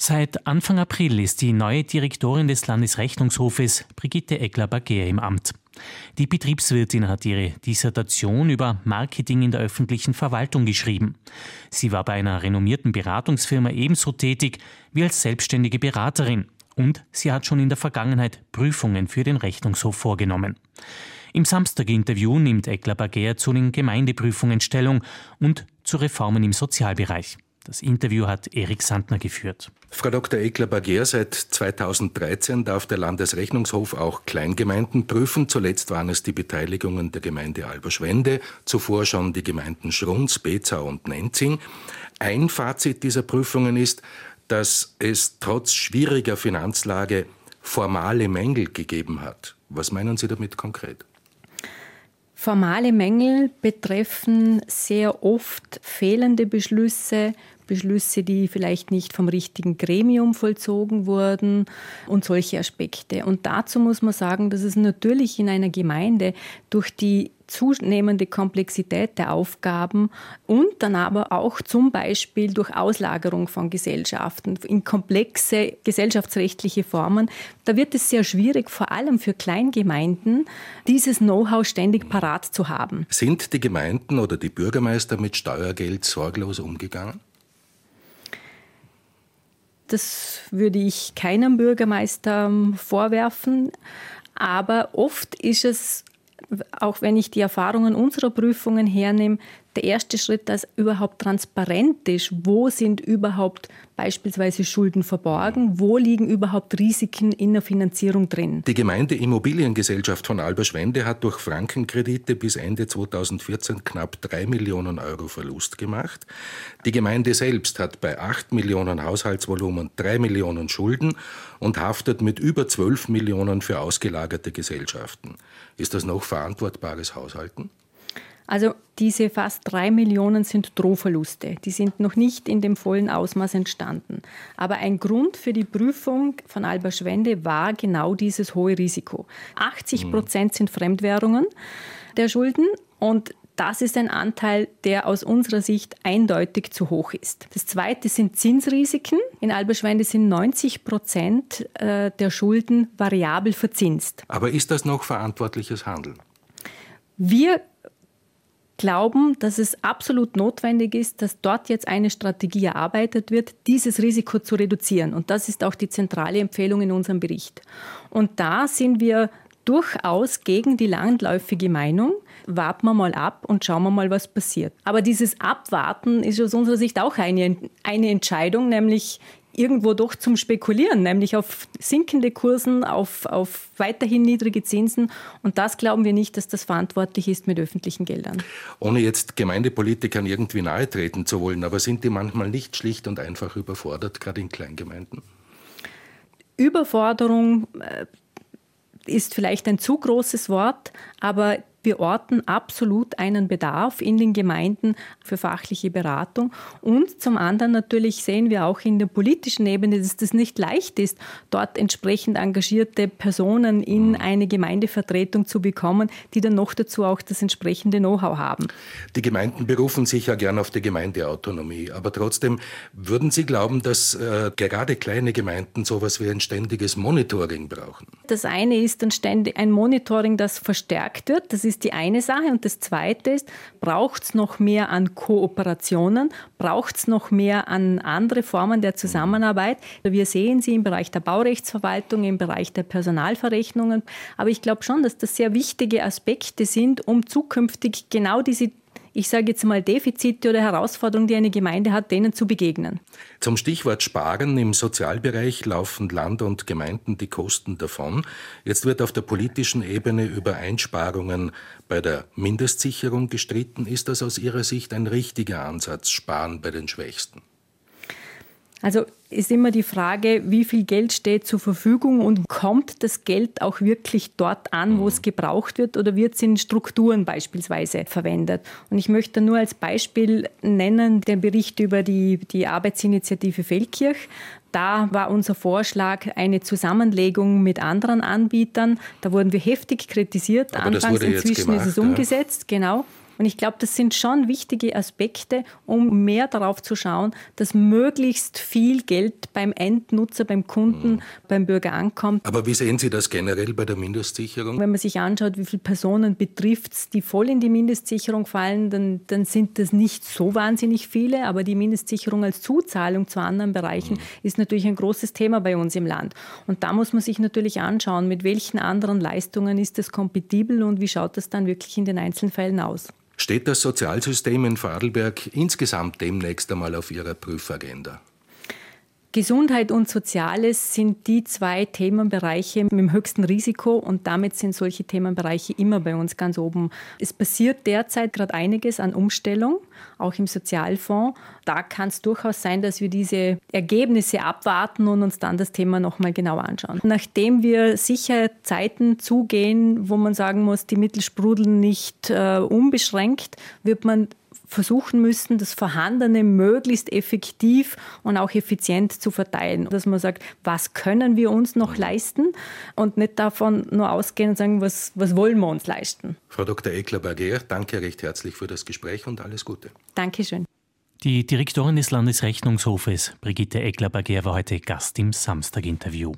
Seit Anfang April ist die neue Direktorin des Landesrechnungshofes, Brigitte Eckler-Baguer, im Amt. Die Betriebswirtin hat ihre Dissertation über Marketing in der öffentlichen Verwaltung geschrieben. Sie war bei einer renommierten Beratungsfirma ebenso tätig wie als selbstständige Beraterin. Und sie hat schon in der Vergangenheit Prüfungen für den Rechnungshof vorgenommen. Im Samstag-Interview nimmt Eckler-Baguer zu den Gemeindeprüfungen Stellung und zu Reformen im Sozialbereich. Das Interview hat Erik Sandner geführt. Frau Dr. Eckler-Baguer, seit 2013 darf der Landesrechnungshof auch Kleingemeinden prüfen. Zuletzt waren es die Beteiligungen der Gemeinde Alberschwende, zuvor schon die Gemeinden Schrunz, Bezau und Nenzing. Ein Fazit dieser Prüfungen ist, dass es trotz schwieriger Finanzlage formale Mängel gegeben hat. Was meinen Sie damit konkret? Formale Mängel betreffen sehr oft fehlende Beschlüsse, die vielleicht nicht vom richtigen Gremium vollzogen wurden und solche Aspekte. Und dazu muss man sagen, dass es natürlich in einer Gemeinde durch die zunehmende Komplexität der Aufgaben und dann aber auch zum Beispiel durch Auslagerung von Gesellschaften in komplexe gesellschaftsrechtliche Formen, da wird es sehr schwierig, vor allem für Kleingemeinden, dieses Know-how ständig parat zu haben. Sind die Gemeinden oder die Bürgermeister mit Steuergeld sorglos umgegangen? Das würde ich keinem Bürgermeister vorwerfen, aber oft ist es, auch wenn ich die Erfahrungen unserer Prüfungen hernehme, der erste Schritt, dass überhaupt transparent ist, wo sind überhaupt beispielsweise Schulden verborgen, wo liegen überhaupt Risiken in der Finanzierung drin. Die Gemeindeimmobiliengesellschaft von Alberschwende hat durch Frankenkredite bis Ende 2014 knapp 3 Millionen Euro Verlust gemacht. Die Gemeinde selbst hat bei 8 Millionen Haushaltsvolumen 3 Millionen Schulden und haftet mit über 12 Millionen für ausgelagerte Gesellschaften. Ist das noch verantwortbares Haushalten? Also diese fast 3 Millionen sind Drohverluste. Die sind noch nicht in dem vollen Ausmaß entstanden. Aber ein Grund für die Prüfung von Alberschwende war genau dieses hohe Risiko. 80% sind Fremdwährungen der Schulden und das ist ein Anteil, der aus unserer Sicht eindeutig zu hoch ist. Das Zweite sind Zinsrisiken. In Alberschwende sind 90% der Schulden variabel verzinst. Aber ist das noch verantwortliches Handeln? Wir glauben, dass es absolut notwendig ist, dass dort jetzt eine Strategie erarbeitet wird, dieses Risiko zu reduzieren. Und das ist auch die zentrale Empfehlung in unserem Bericht. Und da sind wir durchaus gegen die landläufige Meinung. Warten wir mal ab und schauen wir mal, was passiert. Aber dieses Abwarten ist aus unserer Sicht auch eine Entscheidung, nämlich irgendwo doch zum Spekulieren, nämlich auf sinkende Kursen, auf weiterhin niedrige Zinsen. Und das glauben wir nicht, dass das verantwortlich ist mit öffentlichen Geldern. Ohne jetzt Gemeindepolitikern irgendwie nahetreten zu wollen, aber sind die manchmal nicht schlicht und einfach überfordert, gerade in Kleingemeinden? Überforderung ist vielleicht ein zu großes Wort, aber wir orten absolut einen Bedarf in den Gemeinden für fachliche Beratung. Und zum anderen natürlich sehen wir auch in der politischen Ebene, dass das nicht leicht ist, dort entsprechend engagierte Personen in eine Gemeindevertretung zu bekommen, die dann noch dazu auch das entsprechende Know-how haben. Die Gemeinden berufen sich ja gern auf die Gemeindeautonomie. Aber trotzdem, würden Sie glauben, dass gerade kleine Gemeinden sowas wie ein ständiges Monitoring brauchen? Das eine ist ein Monitoring, das verstärkt wird. Das ist die eine Sache. Und das Zweite ist, braucht es noch mehr an Kooperationen? Braucht es noch mehr an andere Formen der Zusammenarbeit? Wir sehen sie im Bereich der Baurechtsverwaltung, im Bereich der Personalverrechnungen. Aber ich glaube schon, dass das sehr wichtige Aspekte sind, um zukünftig genau diese, ich sage jetzt mal, Defizite oder Herausforderungen, die eine Gemeinde hat, denen zu begegnen. Zum Stichwort Sparen im Sozialbereich laufen Land und Gemeinden die Kosten davon. Jetzt wird auf der politischen Ebene über Einsparungen bei der Mindestsicherung gestritten. Ist das aus Ihrer Sicht ein richtiger Ansatz, Sparen bei den Schwächsten? Also ist immer die Frage, wie viel Geld steht zur Verfügung und kommt das Geld auch wirklich dort an, wo es gebraucht wird, oder wird es in Strukturen beispielsweise verwendet? Und ich möchte nur als Beispiel nennen den Bericht über die Arbeitsinitiative Feldkirch. Da war unser Vorschlag eine Zusammenlegung mit anderen Anbietern. Da wurden wir heftig kritisiert. Aber Anfangs, inzwischen ist es umgesetzt, genau. Und ich glaube, das sind schon wichtige Aspekte, um mehr darauf zu schauen, dass möglichst viel Geld beim Endnutzer, beim Kunden, beim Bürger ankommt. Aber wie sehen Sie das generell bei der Mindestsicherung? Wenn man sich anschaut, wie viele Personen betrifft es, die voll in die Mindestsicherung fallen, dann sind das nicht so wahnsinnig viele. Aber die Mindestsicherung als Zuzahlung zu anderen Bereichen ist natürlich ein großes Thema bei uns im Land. Und da muss man sich natürlich anschauen, mit welchen anderen Leistungen ist das kompatibel und wie schaut das dann wirklich in den Einzelfällen aus. Steht das Sozialsystem in Vorarlberg insgesamt demnächst einmal auf Ihrer Prüfagenda? Gesundheit und Soziales sind die 2 Themenbereiche mit dem höchsten Risiko und damit sind solche Themenbereiche immer bei uns ganz oben. Es passiert derzeit gerade einiges an Umstellung, auch im Sozialfonds. Da kann es durchaus sein, dass wir diese Ergebnisse abwarten und uns dann das Thema nochmal genauer anschauen. Nachdem wir sicher Zeiten zugehen, wo man sagen muss, die Mittel sprudeln nicht unbeschränkt, wird man versuchen müssen, das Vorhandene möglichst effektiv und auch effizient zu verteilen. Dass man sagt, was können wir uns noch leisten und nicht davon nur ausgehen und sagen, was wollen wir uns leisten. Frau Dr. Ekler-Barguer, danke recht herzlich für das Gespräch und alles Gute. Dankeschön. Die Direktorin des Landesrechnungshofes, Brigitte Ekler-Barguer, war heute Gast im Samstag-Interview.